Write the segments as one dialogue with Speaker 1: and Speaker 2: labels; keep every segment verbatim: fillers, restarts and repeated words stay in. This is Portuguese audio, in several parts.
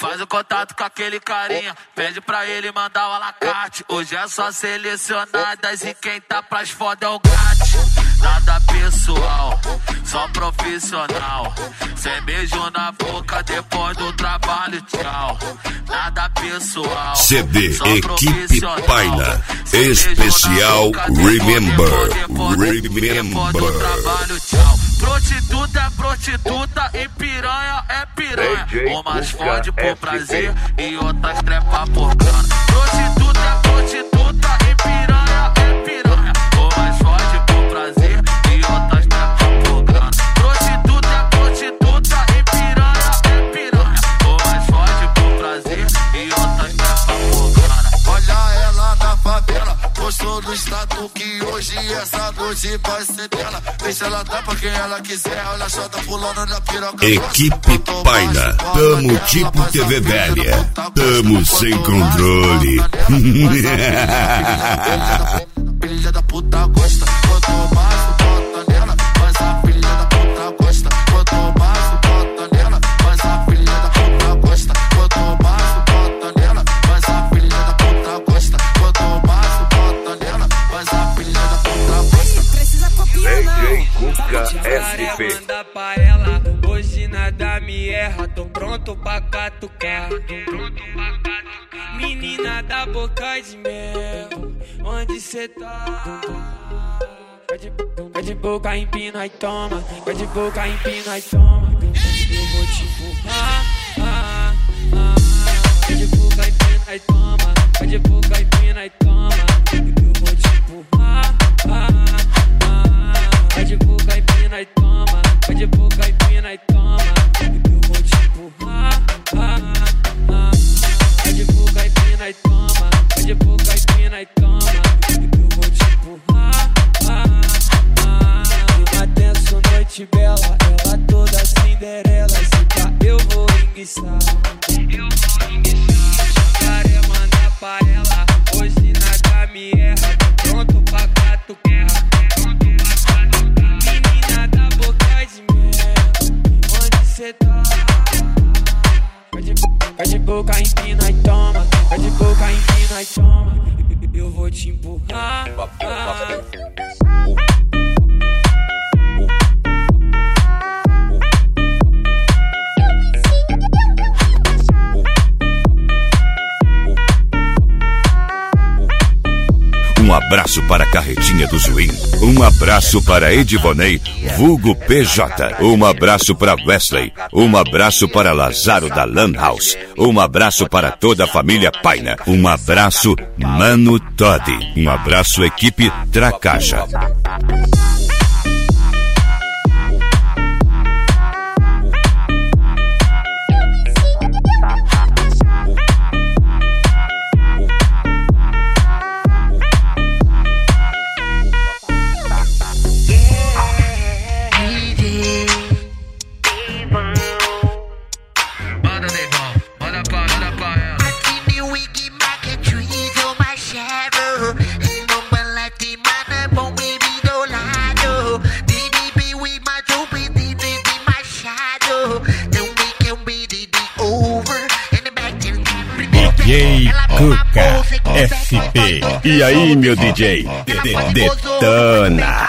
Speaker 1: Faz o contato com aquele carinha, pede pra ele mandar o alacarte. Hoje é só selecionadas e quem tá pras foda é o grátis. Nada pessoal, só profissional. Sem beijo na boca depois do trabalho, tchau. Nada pessoal.
Speaker 2: C D Equipe Paina Especial Remember. Remember.
Speaker 1: Trabalho, tchau. Prostituta é prostituta e piranha é piranha. Umas fode por prazer e outras trepa por grana. Prostituta é prostituta e piranha é piranha. Umas fode por prazer e outras trepa por grana. Prostituta é prostituta e piranha é piranha. Umas fode por prazer e outras trepa por grana.
Speaker 3: Olha ela na favela, postou no status que hoje essa noite vai ser dela. Deixa ela dar pra quem ela quiser, olha só, tá pulando na piroca.
Speaker 2: Equipe Paina, tamo tipo T V velha, tamo sem controle.
Speaker 3: Filha da puta gosta, quanto mais tu bota nela, mas a filha da puta gosta. Quanto mais tu bota nela, mas a filha da puta gosta. Quanto mais tu bota nela, mas a filha da puta gosta. Quanto mais tu bota nela, mas a filha da puta gosta.
Speaker 4: Precisa copiar não.
Speaker 2: D J Cuca S P.
Speaker 5: Manda pra ela, hoje nada me erra, tô pronto pra catucar. Tô pronto pra catucar. Menina da boca de mel, onde cê tá? Vai de, vai de boca, empina e toma. Vai de boca, empina e toma. Eu vou te empurrar. Ah, ah, ah. Vai de boca, empina e toma. Vai de boca, empina e toma. Eu vou te empurrar. Ah, ah, ah. Vai de boca, empina e toma. Vai de boca, empina e toma. Eu vou te empurrar. Ah, ah, ah. Vai de boca, empina e toma. Vai de boca, empina e toma. Eu vou te empurrar. Ah, ah. Atenção, noite bela, ela toda Cinderela. Se pá, eu vou enguiçar. Eu vou enguiçar. Jacaré manda pra ela, hoje nada me erra. Tô pronto pra catucar. Pronto pra catucar. Menina da boca de mel, onde cê tá? Vai de, vai de boca, empina e toma. Vai de boca, empina e toma. Eu vou te empurrar. Ah, ah.
Speaker 2: Um abraço para a Carretinha do Zuim. Um abraço para Edivonei, vulgo P J. Um abraço para Wesley. Um abraço para Lazaro da Lan House. Um abraço para toda a família Paina. Um abraço, Mano Todd. Um abraço, equipe Tracaja.
Speaker 6: D J Cuca S P. E aí, meu D J? Detona.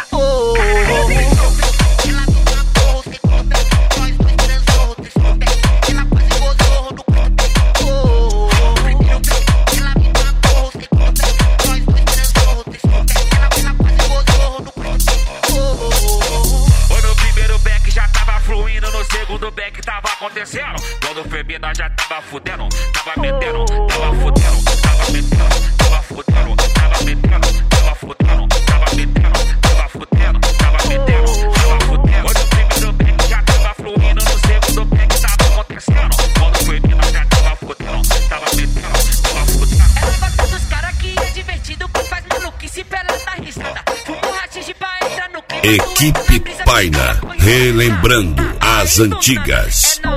Speaker 1: Quando femina já tava fudendo, tava metendo, tava fudendo, tava metendo, tava fudendo, tava metendo, tava fudendo, tava metendo, tava fudendo, tava metendo, tava fudendo. Quando o primeiro back já tava fluindo, no segundo back tava acontecendo. Quando femina já tava fudendo, tava metendo, tava fudendo.
Speaker 4: É o fato dos caras que é divertido, que faz maluquice pela tá risada. Fumo ratinho pra entrar no clima.
Speaker 2: Equipe Paina, relembrando as antigas.